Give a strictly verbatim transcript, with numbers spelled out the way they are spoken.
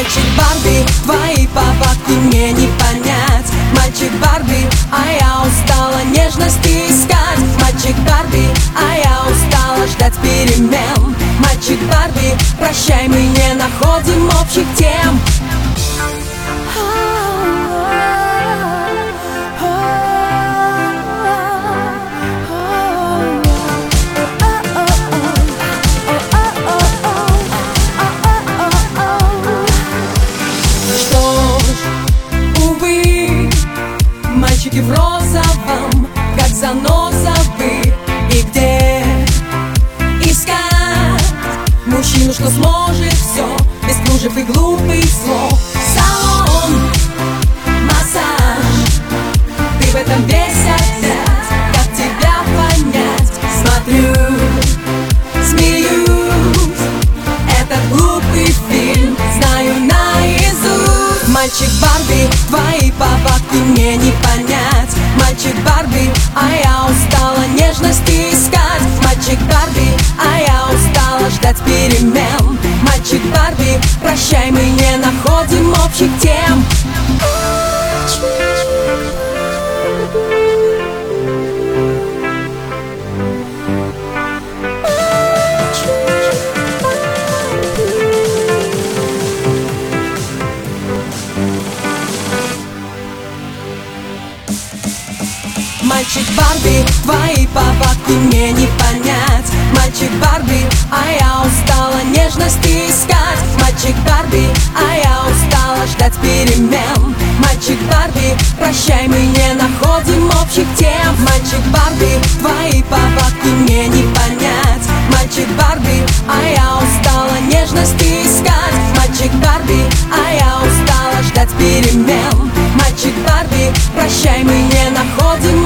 Мальчик Барби, твои повадки мне не понять. Мальчик Барби, а я устала нежности искать. Мальчик Барби, а я устала ждать перемен. Мальчик Барби, прощай, мы не находим общих тем. Мальчики в розовом, как занозовы. И где искать мужчину, что сможет все, без кружев и глупых слов? Салон, массаж, ты в этом весь опять. Как тебя понять? Смотрю, смеюсь, этот глупый фильм знаю наизусть. Мальчик Барби, твои повадки мне не понять. Мальчик Барби, а я устала нежности искать. Мальчик Барби, а я устала ждать перемен. Мальчик Барби, прощай, мы не находим общих тем. Мальчик Барби, твои повадки мне не понять. Мальчик Барби, а я устала нежности искать. Мальчик Барби, а я устала ждать перемен. Мальчик Барби, прощай, мы не находим общих тем. Мальчик Барби, твои повадки мне не понять. Мальчик Барби, а я устала нежности искать. Мальчик Барби, а я устала ждать перемен. Мальчик Барби, прощай, мы не находим